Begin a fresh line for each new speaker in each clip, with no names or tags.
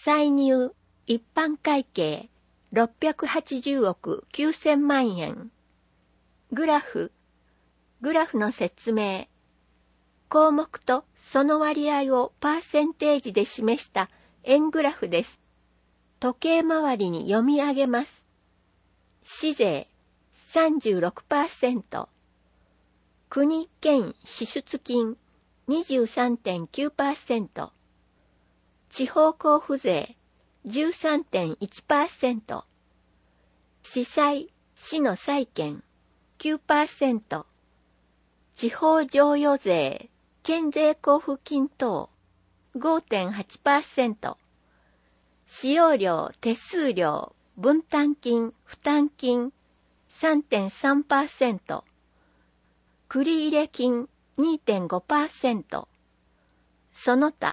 歳入一般会計680億9000万円。グラフの説明。項目とその割合をパーセンテージで示した円グラフです。時計回りに読み上げます。市税 36%、国県支出金 23.9%、地方交付税 13.1%、市債、市の債権 9%、地方譲与税、県税交付金等 5.8%、使用料、手数料、分担金、負担金 3.3%、繰入金 2.5%、その他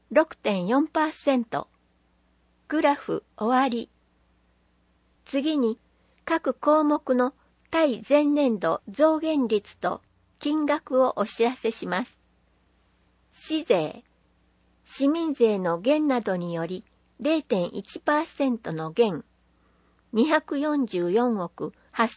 6.4%。グラフ終わり。次に各項目の対前年度増減率と金額をお知らせします。市税、市民税の減などにより 0.1% の減、244億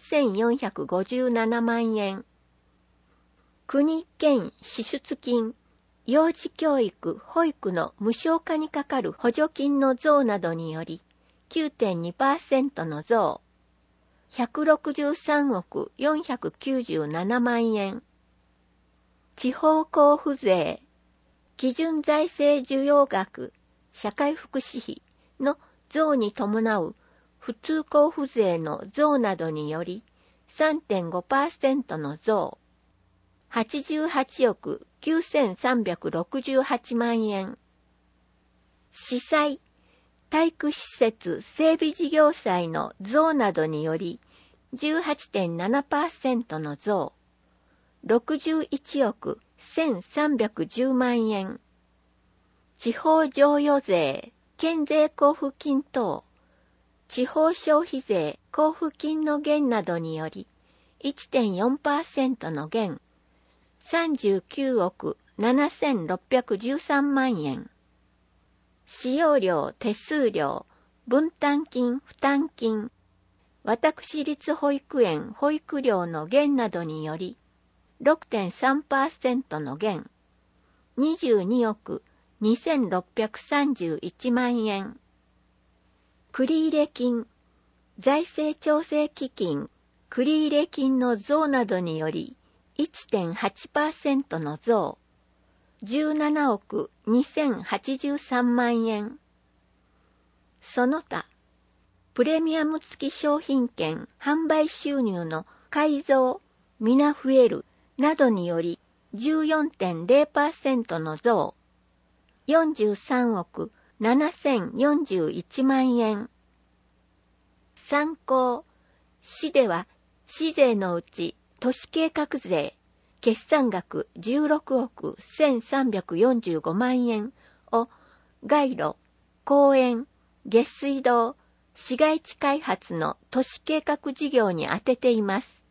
8457万円。国県支出金、幼児教育・保育の無償化にかかる補助金の増などにより 9.2% の増、163億497万円。地方交付税、基準財政需要額、社会福祉費の増に伴う普通交付税の増などにより 3.5% の増、88億9368万円。市債、体育施設整備事業債の増などにより 18.7% の増、61億1310万円。地方譲与税、県税交付金等、地方消費税交付金の減などにより 1.4% の減、39億7613万円。使用料、手数料、分担金、負担金、私立保育園保育料の減などにより 6.3% の減、22億2631万円。繰入金、財政調整基金、繰入金の増などにより 1.8% の増、17億2083万円。その他、プレミアム付き商品券販売収入の改増、皆増えるなどにより 14.0% の増、43億7041万円。参考、市では市税のうち都市計画税、決算額16億1345万円を街路、公園、下水道、市街地開発の都市計画事業に充てています。